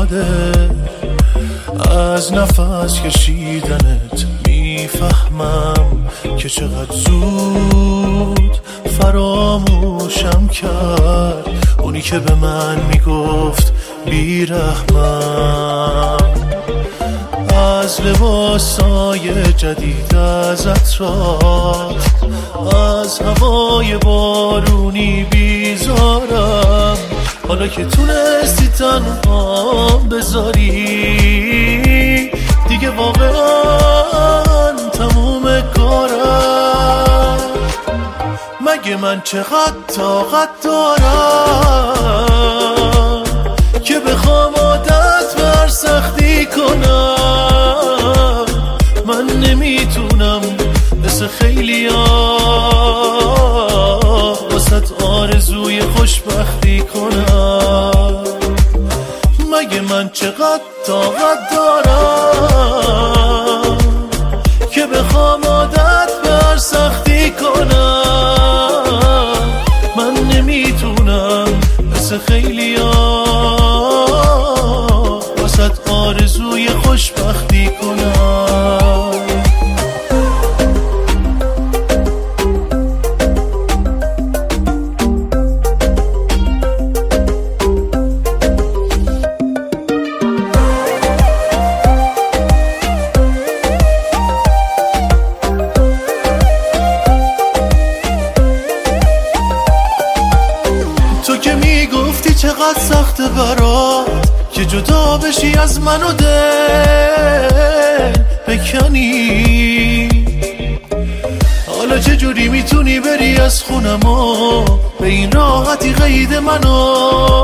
زیاده، از نفس کشیدنت میفهمم که چقدر زود فراموشم کرد اونی که به من میگفت بیرحمم. از لباسای جدید از عطرات، از هوای بارونی بیزارم، حالا که تونستی تنها بذاری دیگه واقعا تموم کارم. مگه من چقدر طاقت دارم که بخوام عادت بر سختی کنم؟ من نمیتونم مثل خیلیا واسه آرزوی خوشبختی کنم. مگه من چقدر طاقت دارم که بخوام عادت بر سختی کنم؟ من نمیتونم مثل خیلیا واسه آرزوی خوشبختی کنم. تو که میگفتی چقدر سخته برات که جدا بشی از من و دل بکنی، حالا چجوری میتونی بری از خونم و به این راحتی قید منو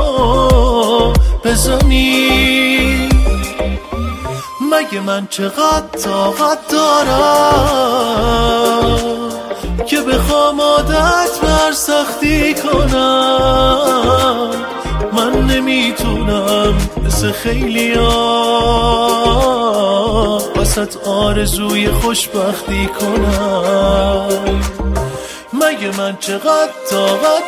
بزنی؟ مگه من چقدر طاقت دارم که بخوام عادت بر سختی کنم؟ من نمیتونم مثل خیلیا واسه آرزوی خوشبختی کنم. مگه من چقدر طاقت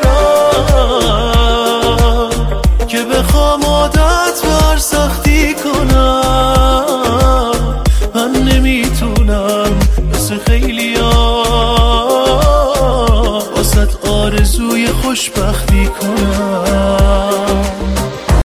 دارم که بخوام عادت بر سختی کنم؟ من نمیتونم مثل خیلیا واسه آرزوی خوشبختی کنم.